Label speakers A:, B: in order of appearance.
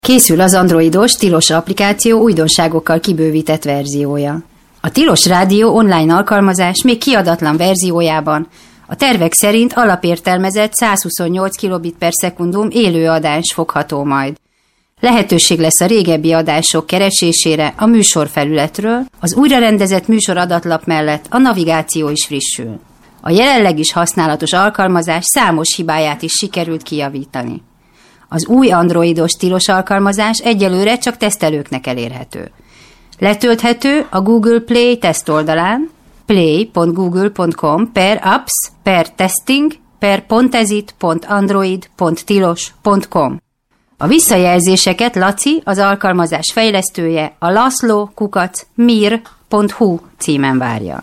A: Készül az androidos Tilos applikáció újdonságokkal kibővített verziója. A Tilos Rádió online alkalmazás még kiadatlan verziójában a tervek szerint alapértelmezett 128 kilobit per szekundum élő adás fogható majd. Lehetőség lesz a régebbi adások keresésére a műsorfelületről, az újrarendezett műsoradatlap mellett a navigáció is frissül. A jelenleg is használatos alkalmazás számos hibáját is sikerült kijavítani. Az új androidos Tilos alkalmazás egyelőre csak tesztelőknek elérhető. Letölthető a Google Play teszt oldalán play.google.com/apps/testing/pontezit.android.tilos.com. A visszajelzéseket Laci, az alkalmazás fejlesztője, a laszlo@mir.hu címen várja.